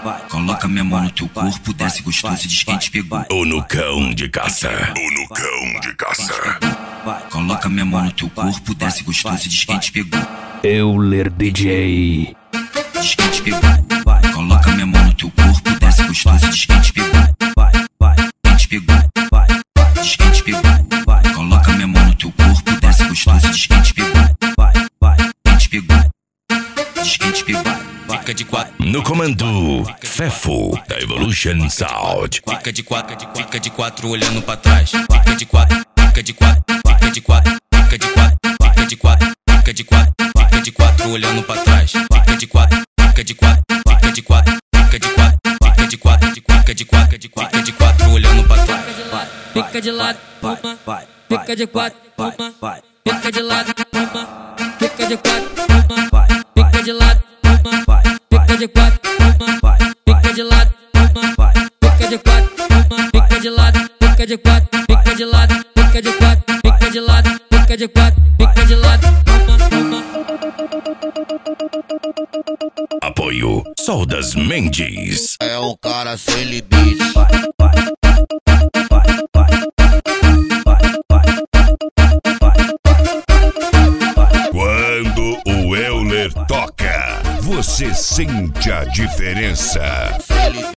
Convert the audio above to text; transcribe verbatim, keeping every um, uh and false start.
Coloca minha mão no teu corpo, desce gostoso e diz quem te pegou. Ou no cão de caça. Ou no cão de caça. Coloca minha mão no teu corpo, desce gostoso e diz quem te pegou. Euler D J. Diz quem te pegou. Coloca minha mão no teu corpo, desce gostoso e diz quem te pegou. Quem te pegou. Diz quem te pegou. Coloca minha mão no teu corpo, desce gostoso e diz quem te pegou. Quem te pegou. Diz quem te pegou. Fica de quatro. No comando, Fefo, da Evolution Sound. Fica de quatro, fica de quatro olhando pra trás. Fica de quatro, fica de quatro, fica de quatro, fica de quatro, fica de quatro, fica de quatro, fica de quatro olhando pra trás. Fica de quatro, fica de quatro, fica de quatro, fica de quatro, fica de quatro, fica de quatro, fica de quatro olhando pra trás. Fica de lado, uma, fica de quatro, uma, fica de lado, uma, fica de quatro, uma, fica de lado, uma, fica de quatro, uma, fica de lado, uma, fica de quatro, uma, fica de lado, fica de quatro, fica de lado, fica de quatro, fica de lado, fica de quatro, fica de lado, uma, uma. Apoio Soldas Mendes. É um cara sem limite. Quando o Euler toca, você sente a diferença.